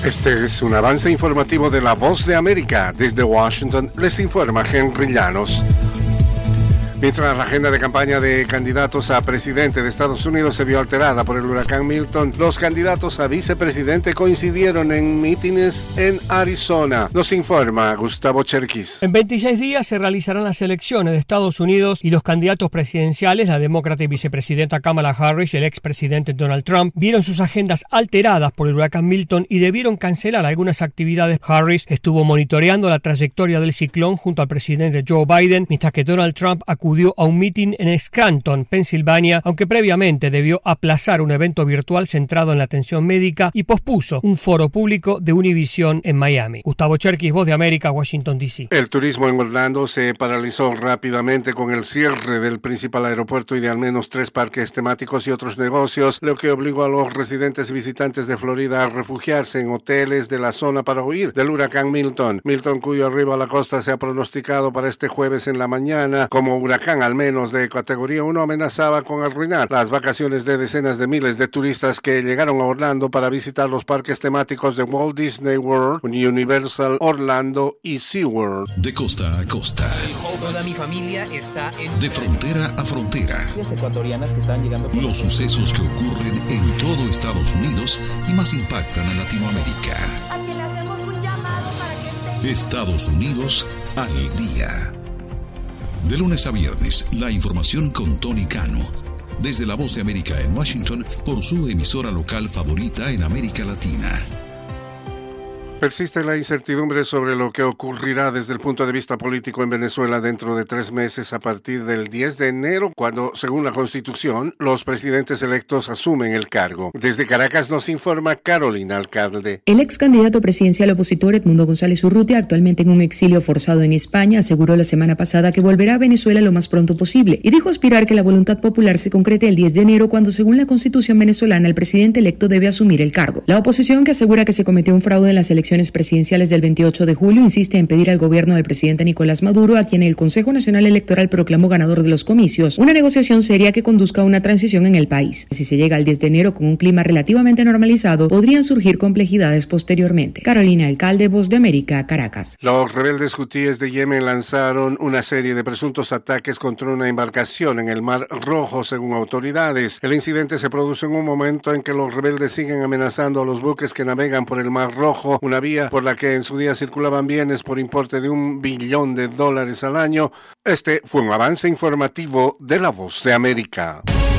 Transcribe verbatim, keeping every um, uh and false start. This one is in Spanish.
Este es un avance informativo de La Voz de América. Desde Washington les informa Henry Llanos. Mientras la agenda de campaña de candidatos a presidente de Estados Unidos se vio alterada por el huracán Milton, los candidatos a vicepresidente coincidieron en mítines en Arizona. Nos informa Gustavo Cherkis. En veintiséis días se realizarán las elecciones de Estados Unidos y los candidatos presidenciales, la demócrata y vicepresidenta Kamala Harris y el expresidente Donald Trump, vieron sus agendas alteradas por el huracán Milton y debieron cancelar algunas actividades. Harris estuvo monitoreando la trayectoria del ciclón junto al presidente Joe Biden, mientras que Donald Trump acudió a un mitin en Scranton, Pensilvania, aunque previamente debió aplazar un evento virtual centrado en la atención médica y pospuso un foro público de Univision en Miami. Gustavo Cherkis, Voz de América, Washington, D C. El turismo en Orlando se paralizó rápidamente con el cierre del principal aeropuerto y de al menos tres parques temáticos y otros negocios, lo que obligó a los residentes y visitantes de Florida a refugiarse en hoteles de la zona para huir del huracán Milton. Milton, cuyo arribo a la costa se ha pronosticado para este jueves en la mañana como huracán al menos de categoría uno, amenazaba con arruinar las vacaciones de decenas de miles de turistas que llegaron a Orlando para visitar los parques temáticos de Walt Disney World, Universal Orlando y SeaWorld. De costa a costa. Toda mi familia está en... De frontera a frontera. Ecuatorianas que están llegando... Los sucesos que ocurren en todo Estados Unidos y más impactan a Latinoamérica. A que le hacemos un llamado para que esté... Estados Unidos al día. De lunes a viernes, la información con Tony Cano. Desde La Voz de América en Washington, por su emisora local favorita en América Latina. Persiste la incertidumbre sobre lo que ocurrirá desde el punto de vista político en Venezuela dentro de tres meses a partir del diez de enero, cuando, según la Constitución, los presidentes electos asumen el cargo. Desde Caracas nos informa Carolina Alcalde. El ex candidato presidencial opositor Edmundo González Urrutia, actualmente en un exilio forzado en España, aseguró la semana pasada que volverá a Venezuela lo más pronto posible y dijo aspirar que la voluntad popular se concrete el diez de enero, cuando, según la Constitución venezolana, el presidente electo debe asumir el cargo. La oposición, que asegura que se cometió un fraude en las elecciones presidenciales del veintiocho de julio, insiste en pedir al gobierno del presidente Nicolás Maduro, a quien el Consejo Nacional Electoral proclamó ganador de los comicios, una negociación seria que conduzca a una transición en el país. Si se llega al diez de enero con un clima relativamente normalizado, podrían surgir complejidades posteriormente. Carolina Alcalde, Voz de América, Caracas. Los rebeldes hutíes de Yemen lanzaron una serie de presuntos ataques contra una embarcación en el Mar Rojo, según autoridades. El incidente se produce en un momento en que los rebeldes siguen amenazando a los buques que navegan por el Mar Rojo, una vía por la que en su día circulaban bienes por importe de un billón de dólares al año. Este fue un avance informativo de La Voz de América.